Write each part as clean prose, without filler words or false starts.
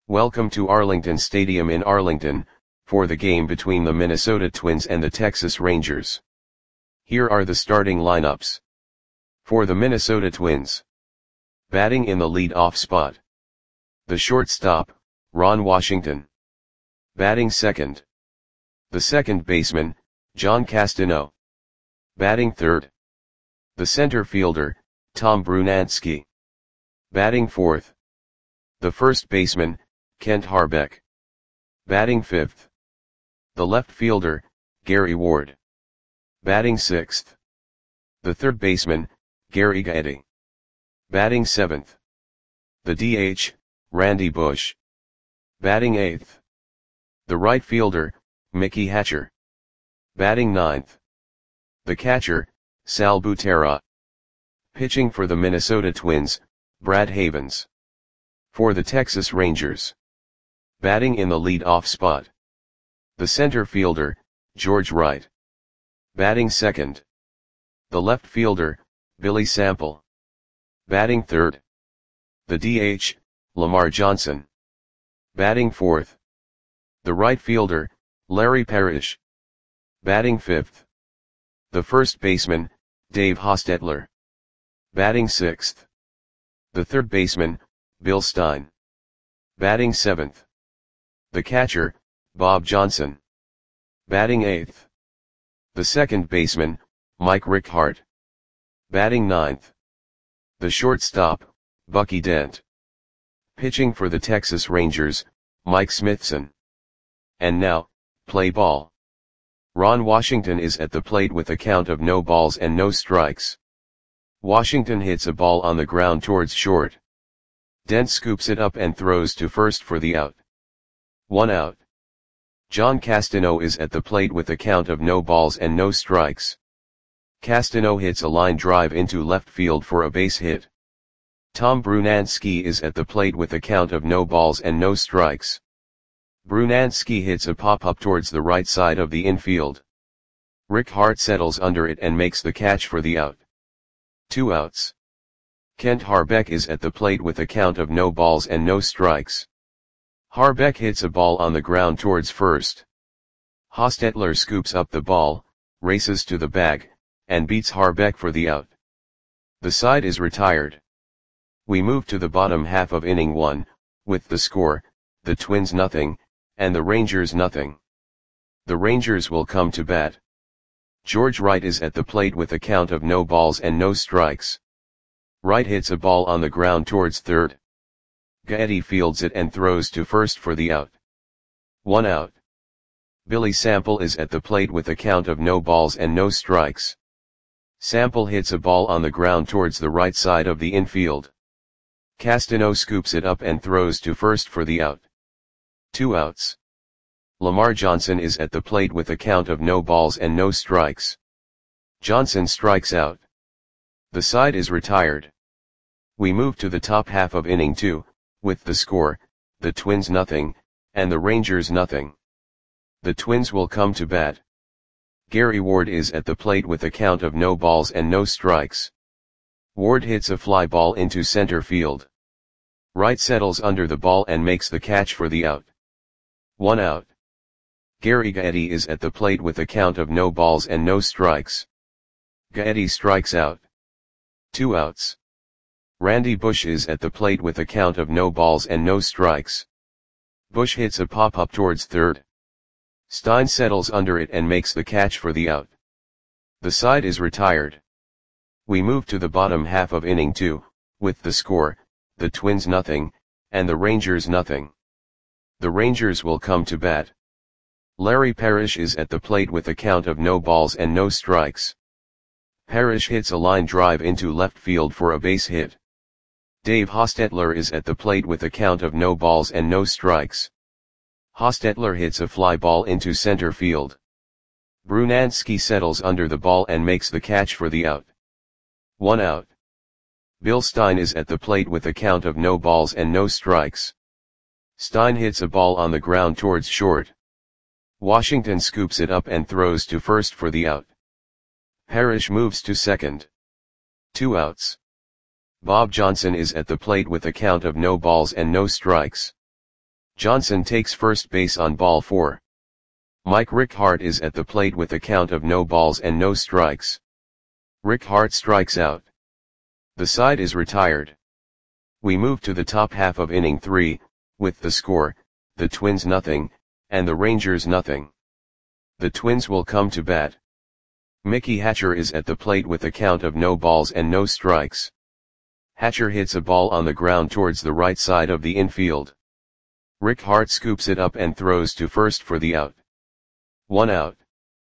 Welcome to Arlington Stadium in Arlington, for the game between the Minnesota Twins and the Texas Rangers. Here are the starting lineups. For the Minnesota Twins. Batting in the lead-off spot. The shortstop, Ron Washington. Batting second. The second baseman, John Castano. Batting third. The center fielder, Tom Brunansky. Batting fourth. The first baseman, Kent Hrbek. Batting fifth. The left fielder, Gary Ward. Batting sixth. The third baseman, Gary Gaetti. Batting seventh. The DH, Randy Bush. Batting eighth. The right fielder, Mickey Hatcher. Batting ninth. The catcher, Sal Butera. Pitching for the Minnesota Twins, Brad Havens. For the Texas Rangers. Batting in the lead-off spot. The center fielder, George Wright. Batting second. The left fielder, Billy Sample. Batting third. The DH, Lamar Johnson. Batting fourth. The right fielder, Larry Parrish. Batting fifth. The first baseman, Dave Hostetler. Batting sixth. The third baseman, Bill Stein. Batting seventh. The catcher, Bob Johnson. Batting eighth. The second baseman, Mike Rickhart. Batting ninth. The shortstop, Bucky Dent. Pitching for the Texas Rangers, Mike Smithson. And now, play ball. Ron Washington is at the plate with a count of no balls and no strikes. Washington hits a ball on the ground towards short. Dent scoops it up and throws to first for the out. 1 out. John Castano is at the plate with a count of no balls and no strikes. Castano hits a line drive into left field for a base hit. Tom Brunansky is at the plate with a count of no balls and no strikes. Brunansky hits a pop-up towards the right side of the infield. Rickhart settles under it and makes the catch for the out. 2 outs. Kent Hrbek is at the plate with a count of no balls and no strikes. Hrbek hits a ball on the ground towards first. Hostetler scoops up the ball, races to the bag, and beats Hrbek for the out. The side is retired. We move to the bottom half of inning 1, with the score, the Twins 0, and the Rangers 0. The Rangers will come to bat. George Wright is at the plate with a count of no balls and no strikes. Wright hits a ball on the ground towards third. Gaetti fields it and throws to first for the out. 1 out. Billy Sample is at the plate with a count of no balls and no strikes. Sample hits a ball on the ground towards the right side of the infield. Castano scoops it up and throws to first for the out. 2 outs. Lamar Johnson is at the plate with a count of no balls and no strikes. Johnson strikes out. The side is retired. We move to the top half of inning 2, with the score, the Twins 0, and the Rangers 0. The Twins will come to bat. Gary Ward is at the plate with a count of no balls and no strikes. Ward hits a fly ball into center field. Wright settles under the ball and makes the catch for the out. 1 out. Gary Gaetti is at the plate with a count of no balls and no strikes. Gaetti strikes out. 2 outs. Randy Bush is at the plate with a count of no balls and no strikes. Bush hits a pop-up towards third. Stein settles under it and makes the catch for the out. The side is retired. We move to the bottom half of inning 2, with the score, the Twins 0, and the Rangers 0. The Rangers will come to bat. Larry Parrish is at the plate with a count of no balls and no strikes. Parrish hits a line drive into left field for a base hit. Dave Hostetler is at the plate with a count of no balls and no strikes. Hostetler hits a fly ball into center field. Brunansky settles under the ball and makes the catch for the out. 1 out. Bill Stein is at the plate with a count of no balls and no strikes. Stein hits a ball on the ground towards short. Washington scoops it up and throws to first for the out. Parrish moves to second. 2 outs. Bob Johnson is at the plate with a count of no balls and no strikes. Johnson takes first base on ball 4. Mike Rickhart is at the plate with a count of no balls and no strikes. Rickhart strikes out. The side is retired. We move to the top half of inning 3, with the score, the Twins nothing, and the Rangers nothing. The Twins will come to bat. Mickey Hatcher is at the plate with a count of no balls and no strikes. Hatcher hits a ball on the ground towards the right side of the infield. Rickhart scoops it up and throws to first for the out. 1 out.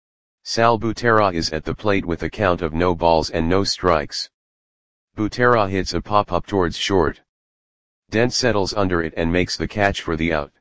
Sal Butera is at the plate with a count of no balls and no strikes. Butera hits a pop-up towards short. Dent settles under it and makes the catch for the out.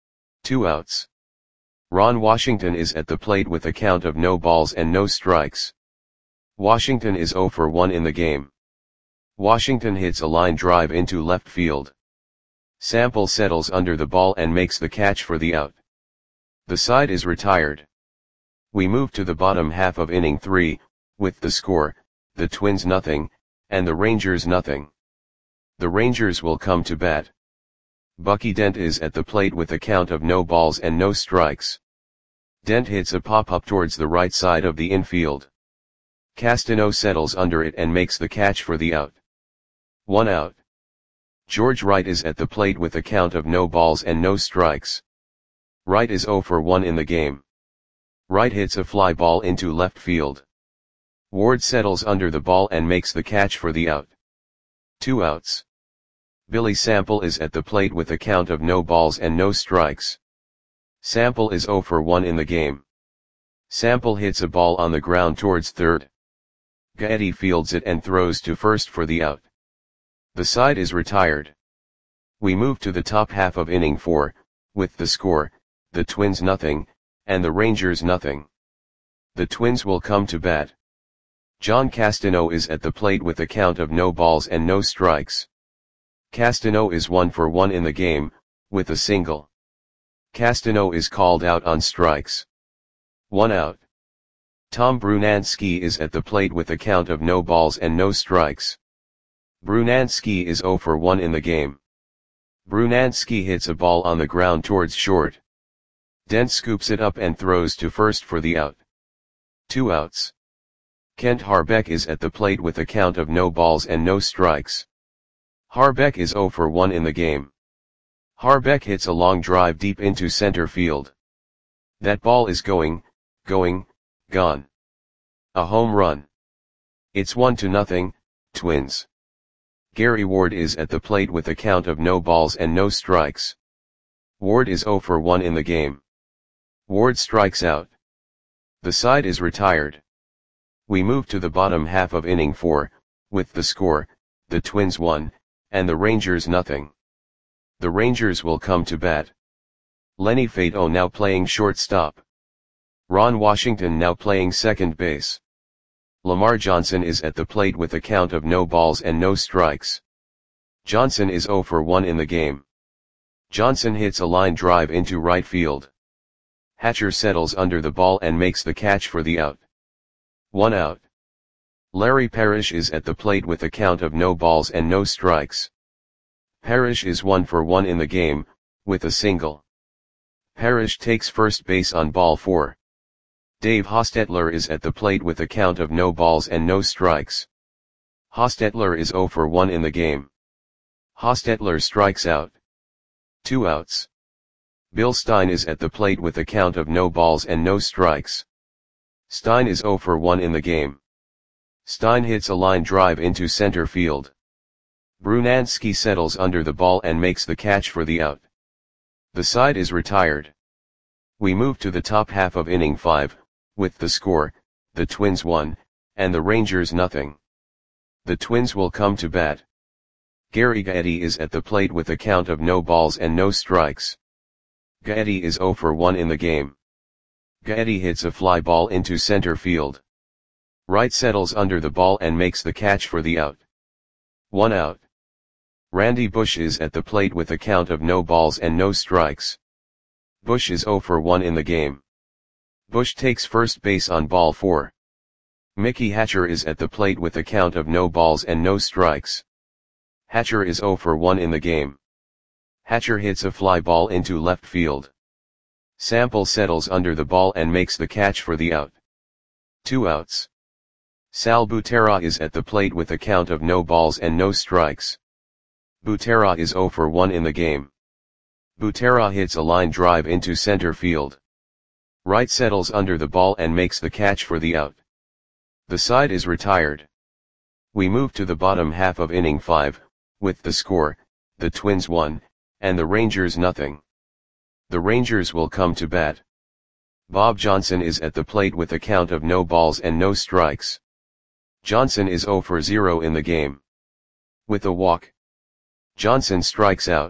2 outs. Ron Washington is at the plate with a count of no balls and no strikes. Washington is 0 for 1 in the game. Washington hits a line drive into left field. Sample settles under the ball and makes the catch for the out. The side is retired. We move to the bottom half of inning 3, with the score, the Twins nothing, and the Rangers nothing. The Rangers will come to bat. Bucky Dent is at the plate with a count of no balls and no strikes. Dent hits a pop-up towards the right side of the infield. Castano settles under it and makes the catch for the out. 1 out. George Wright is at the plate with a count of no balls and no strikes. Wright is 0 for 1 in the game. Wright hits a fly ball into left field. Ward settles under the ball and makes the catch for the out. 2 outs. Billy Sample is at the plate with a count of no balls and no strikes. Sample is 0 for 1 in the game. Sample hits a ball on the ground towards third. Gaetti fields it and throws to first for the out. The side is retired. We move to the top half of inning 4, with the score, the Twins nothing, and the Rangers nothing. The Twins will come to bat. John Castano is at the plate with a count of no balls and no strikes. Castano is 1 for 1 in the game, with a single. Castano is called out on strikes. 1 out. Tom Brunansky is at the plate with a count of no balls and no strikes. Brunansky is 0 for 1 in the game. Brunansky hits a ball on the ground towards short. Dent scoops it up and throws to first for the out. 2 outs. Kent Harbeck is at the plate with a count of no balls and no strikes. Harbeck is 0 for 1 in the game. Harbeck hits a long drive deep into center field. That ball is gone. A home run. It's 1-0, Twins. Gary Ward is at the plate with a count of no balls and no strikes. Ward is 0 for 1 in the game. Ward strikes out. The side is retired. We move to the bottom half of inning 4, with the score, the Twins 1, and the Rangers nothing. The Rangers will come to bat. Lenny Fato now playing shortstop. Ron Washington now playing second base. Lamar Johnson is at the plate with a count of no balls and no strikes. Johnson is 0 for 1 in the game. Johnson hits a line drive into right field. Hatcher settles under the ball and makes the catch for the out. 1 out. Larry Parrish is at the plate with a count of no balls and no strikes. Parrish is 1 for 1 in the game, with a single. Parrish takes first base on ball 4. Dave Hostetler is at the plate with a count of no balls and no strikes. Hostetler is 0 for 1 in the game. Hostetler strikes out. 2 outs. Bill Stein is at the plate with a count of no balls and no strikes. Stein is 0 for 1 in the game. Stein hits a line drive into center field. Brunansky settles under the ball and makes the catch for the out. The side is retired. We move to the top half of inning 5, with the score, the Twins 1, and the Rangers nothing. The Twins will come to bat. Gary Gaetti is at the plate with a count of no balls and no strikes. Gaetti is 0 for 1 in the game. Gaetti hits a fly ball into center field. Wright settles under the ball and makes the catch for the out. 1 out. Randy Bush is at the plate with a count of no balls and no strikes. Bush is 0 for 1 in the game. Bush takes first base on ball 4. Mickey Hatcher is at the plate with a count of no balls and no strikes. Hatcher is 0 for 1 in the game. Hatcher hits a fly ball into left field. Sample settles under the ball and makes the catch for the out. 2 outs. Sal Butera is at the plate with a count of no balls and no strikes. Butera is 0 for 1 in the game. Butera hits a line drive into center field. Wright settles under the ball and makes the catch for the out. The side is retired. We move to the bottom half of inning 5, with the score, the Twins 1, and the Rangers nothing. The Rangers will come to bat. Bob Johnson is at the plate with a count of no balls and no strikes. Johnson is 0 for 0 in the game. With a walk, Johnson strikes out.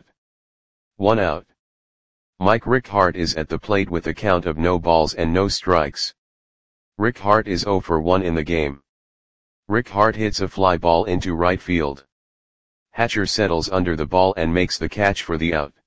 1 out. Mike Rickard is at the plate with a count of no balls and no strikes. Rickard is 0 for 1 in the game. Rickard hits a fly ball into right field. Hatcher settles under the ball and makes the catch for the out.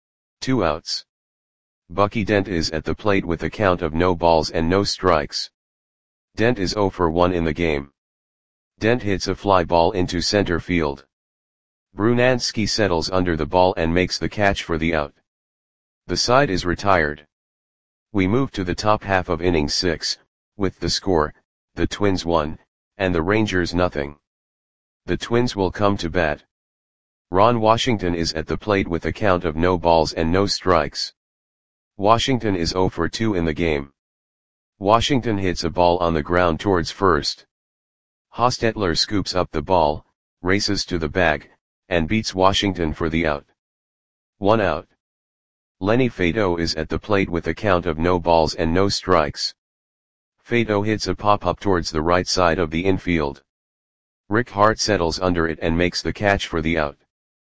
2 outs. Bucky Dent is at the plate with a count of no balls and no strikes. Dent is 0 for 1 in the game. Dent hits a fly ball into center field. Brunansky settles under the ball and makes the catch for the out. The side is retired. We move to the top half of inning 6, with the score, the Twins 1, and the Rangers nothing. The Twins will come to bat. Ron Washington is at the plate with a count of no balls and no strikes. Washington is 0 for 2 in the game. Washington hits a ball on the ground towards first. Hostetler scoops up the ball, races to the bag, and beats Washington for the out. 1 out. Lenny Fato is at the plate with a count of no balls and no strikes. Fato hits a pop-up towards the right side of the infield. Rick Hart settles under it and makes the catch for the out.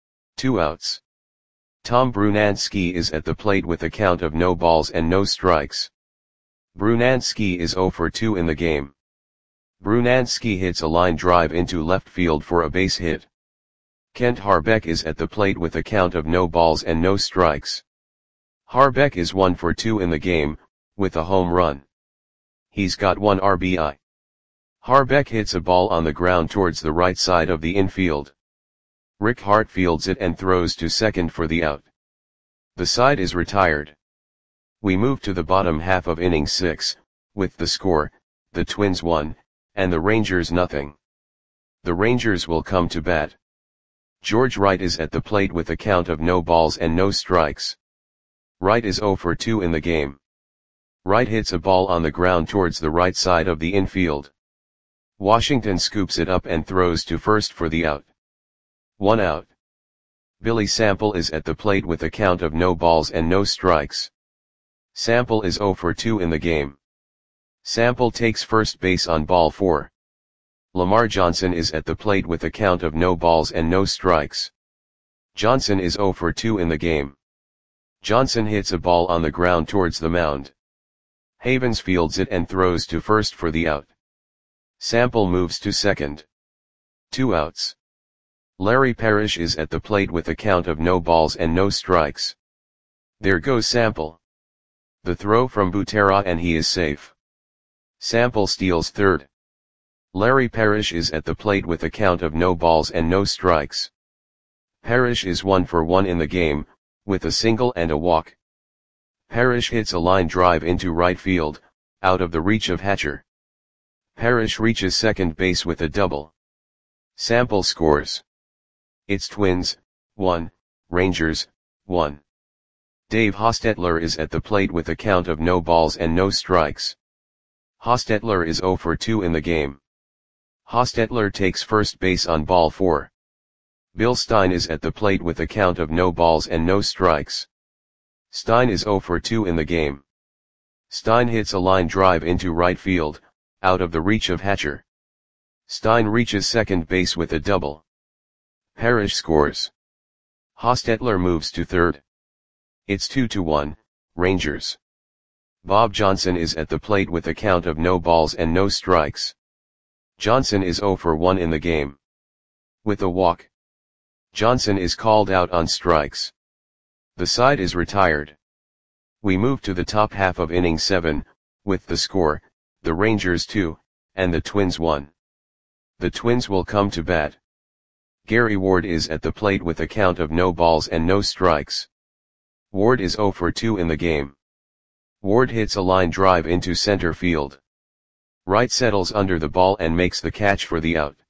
2 outs. Tom Brunansky is at the plate with a count of no balls and no strikes. Brunansky is 0 for 2 in the game. Brunansky hits a line drive into left field for a base hit. Kent Harbeck is at the plate with a count of no balls and no strikes. Harbeck is 1 for 2 in the game, with a home run. He's got 1 RBI. Harbeck hits a ball on the ground towards the right side of the infield. Rick Hart fields it and throws to second for the out. The side is retired. We move to the bottom half of inning 6, with the score, the Twins 1, and the Rangers nothing. The Rangers will come to bat. George Wright is at the plate with a count of no balls and no strikes. Wright is 0 for 2 in the game. Wright hits a ball on the ground towards the right side of the infield. Washington scoops it up and throws to first for the out. 1 out. Billy Sample is at the plate with a count of no balls and no strikes. Sample is 0 for 2 in the game. Sample takes first base on ball 4. Lamar Johnson is at the plate with a count of no balls and no strikes. Johnson is 0 for 2 in the game. Johnson hits a ball on the ground towards the mound. Havens fields it and throws to first for the out. Sample moves to second. 2 outs. Larry Parrish is at the plate with a count of no balls and no strikes. There goes Sample. The throw from Butera and he is safe. Sample steals third. Larry Parrish is at the plate with a count of no balls and no strikes. Parrish is 1 for 1 in the game, with a single and a walk. Parrish hits a line drive into right field, out of the reach of Hatcher. Parrish reaches second base with a double. Sample scores. It's Twins, 1, Rangers, 1. Dave Hostetler is at the plate with a count of no balls and no strikes. Hostetler is 0 for 2 in the game. Hostetler takes first base on ball 4. Bill Stein is at the plate with a count of no balls and no strikes. Stein is 0 for 2 in the game. Stein hits a line drive into right field, out of the reach of Hatcher. Stein reaches second base with a double. Parrish scores. Hostetler moves to third. It's 2-1, Rangers. Bob Johnson is at the plate with a count of no balls and no strikes. Johnson is 0 for 1 in the game. With a walk, Johnson is called out on strikes. The side is retired. We move to the top half of inning 7, with the score, the Rangers 2, and the Twins 1. The Twins will come to bat. Gary Ward is at the plate with a count of no balls and no strikes. Ward is 0 for 2 in the game. Ward hits a line drive into center field. Wright settles under the ball and makes the catch for the out.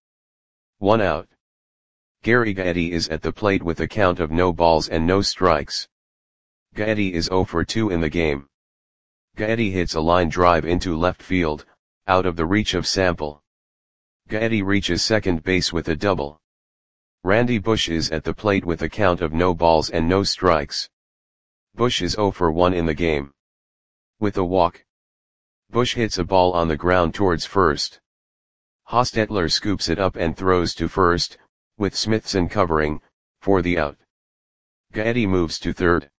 1 out. Gary Gaetti is at the plate with a count of no balls and no strikes. Gaetti is 0 for 2 in the game. Gaetti hits a line drive into left field, out of the reach of Sample. Gaetti reaches second base with a double. Randy Bush is at the plate with a count of no balls and no strikes. Bush is 0 for 1 in the game. With a walk, Bush hits a ball on the ground towards first. Hostetler scoops it up and throws to first, with Smithson covering, for the out. Gaetti moves to third.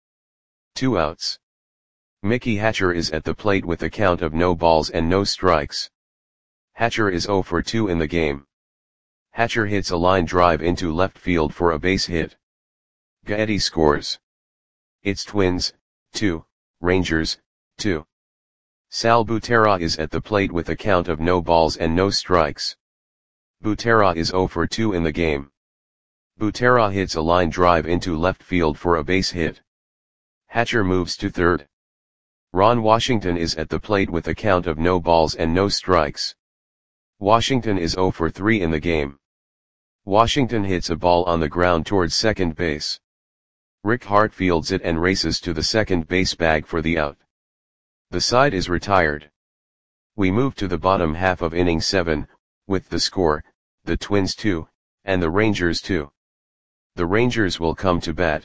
2 outs. Mickey Hatcher is at the plate with a count of no balls and no strikes. Hatcher is 0 for 2 in the game. Hatcher hits a line drive into left field for a base hit. Gaetti scores. It's Twins, 2, Rangers, 2. Sal Butera is at the plate with a count of no balls and no strikes. Butera is 0 for 2 in the game. Butera hits a line drive into left field for a base hit. Hatcher moves to third. Ron Washington is at the plate with a count of no balls and no strikes. Washington is 0 for 3 in the game. Washington hits a ball on the ground towards second base. Rick Hart fields it and races to the second base bag for the out. The side is retired. We move to the bottom half of inning 7, with the score, the Twins 2, and the Rangers 2. The Rangers will come to bat.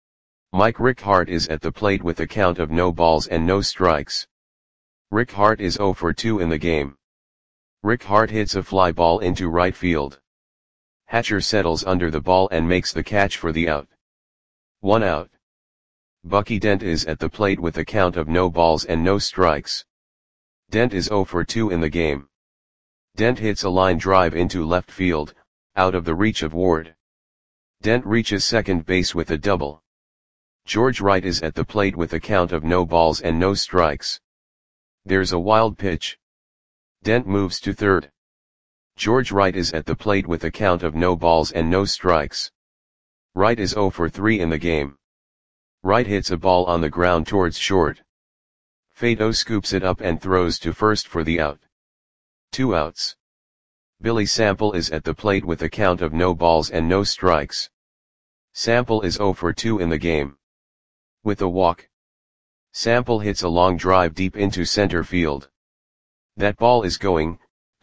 Rick Hart is at the plate with a count of no balls and no strikes. Rick Hart is 0 for 2 in the game. Rick Hart hits a fly ball into right field. Hatcher settles under the ball and makes the catch for the out. 1 out. Bucky Dent is at the plate with a count of no balls and no strikes. Dent is 0 for 2 in the game. Dent hits a line drive into left field, out of the reach of Ward. Dent reaches second base with a double. George Wright is at the plate with a count of no balls and no strikes. There's a wild pitch. Dent moves to third. George Wright is at the plate with a count of no balls and no strikes. Wright is 0 for 3 in the game. Wright hits a ball on the ground towards short. Faedo scoops it up and throws to first for the out. 2 outs. Billy Sample is at the plate with a count of no balls and no strikes. Sample is 0 for 2 in the game. With a walk, Sample hits a long drive deep into center field. That ball is gone.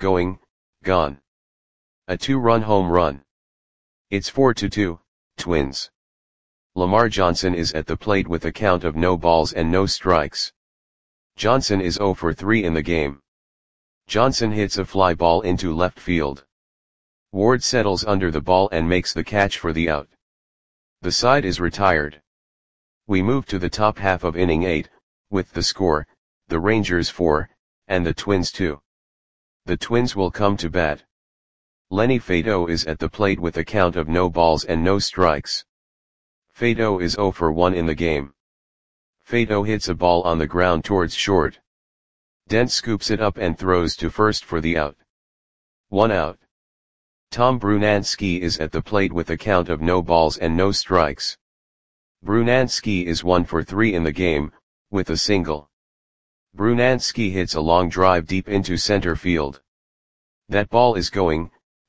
A 2-run home run. It's 4-2, Twins. Lamar Johnson is at the plate with a count of no balls and no strikes. Johnson is 0 for 3 in the game. Johnson hits a fly ball into left field. Ward settles under the ball and makes the catch for the out. The side is retired. We move to the top half of inning 8, with the score, the Rangers 4, and the Twins 2. The Twins will come to bat. Lenny Faedo is at the plate with a count of no balls and no strikes. Faedo is 0 for 1 in the game. Faedo hits a ball on the ground towards short. Dent scoops it up and throws to first for the out. 1 out. Tom Brunansky is at the plate with a count of no balls and no strikes. Brunansky is 1 for 3 in the game, with a single. Brunansky hits a long drive deep into center field. That ball is gone.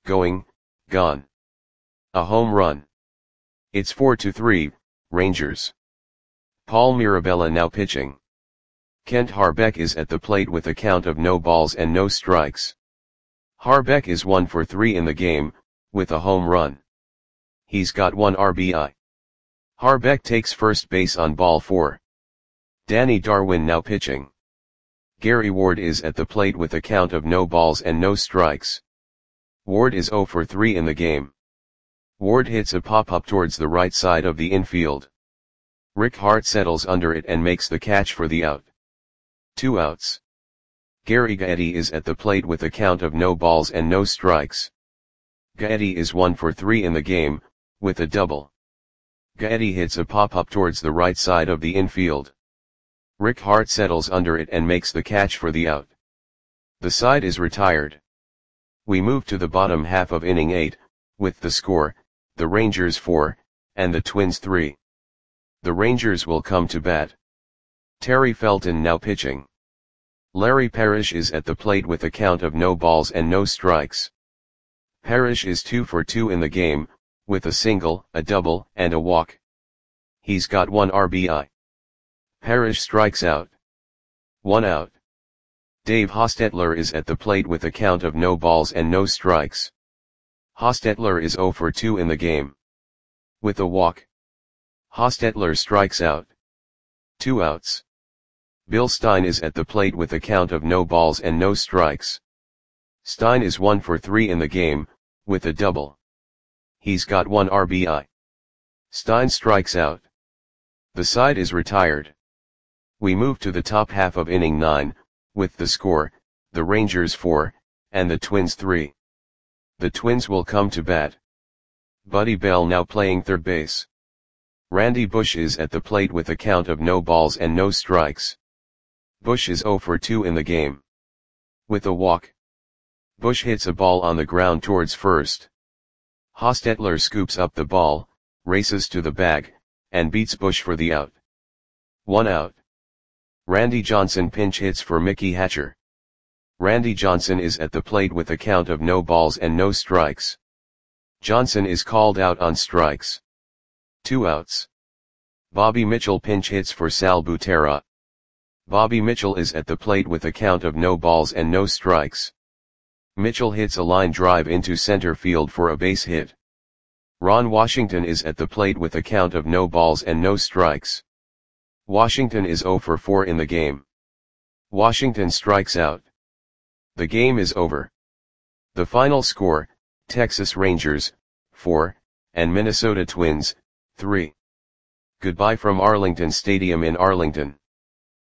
A home run. It's 4-3, Rangers. Paul Mirabella now pitching. Kent Harbeck is at the plate with a count of no balls and no strikes. Harbeck is 1 for 3 in the game, with a home run. He's got 1 RBI. Harbeck takes first base on ball 4. Danny Darwin now pitching. Gary Ward is at the plate with a count of no balls and no strikes. Ward is 0 for 3 in the game. Ward hits a pop-up towards the right side of the infield. Rick Hart settles under it and makes the catch for the out. 2 outs. Gary Gaetti is at the plate with a count of no balls and no strikes. Gaetti is 1 for 3 in the game, with a double. Gaetti hits a pop-up towards the right side of the infield. Rick Hart settles under it and makes the catch for the out. The side is retired. We move to the bottom half of inning 8, with the score, the Rangers 4, and the Twins 3. The Rangers will come to bat. Terry Felton now pitching. Larry Parrish is at the plate with a count of no balls and no strikes. Parrish is 2 for 2 in the game, with a single, a double, and a walk. He's got 1 RBI. Parrish strikes out. 1 out. Dave Hostetler is at the plate with a count of no balls and no strikes. Hostetler is 0 for 2 in the game. With a walk. Hostetler strikes out. 2 outs. Bill Stein is at the plate with a count of no balls and no strikes. Stein is 1 for 3 in the game, with a double. He's got 1 RBI. Stein strikes out. The side is retired. We move to the top half of inning 9, with the score, the Rangers 4, and the Twins 3. The Twins will come to bat. Buddy Bell now playing third base. Randy Bush is at the plate with a count of no balls and no strikes. Bush is 0 for 2 in the game. With a walk. Bush hits a ball on the ground towards first. Hostetler scoops up the ball, races to the bag, and beats Bush for the out. 1 out. Randy Johnson pinch hits for Mickey Hatcher. Randy Johnson is at the plate with a count of no balls and no strikes. Johnson is called out on strikes. 2 outs. Bobby Mitchell pinch hits for Sal Butera. Bobby Mitchell is at the plate with a count of no balls and no strikes. Mitchell hits a line drive into center field for a base hit. Ron Washington is at the plate with a count of no balls and no strikes. Washington is 0 for 4 in the game. Washington strikes out. The game is over. The final score, Texas Rangers, 4, and Minnesota Twins, 3. Goodbye from Arlington Stadium in Arlington.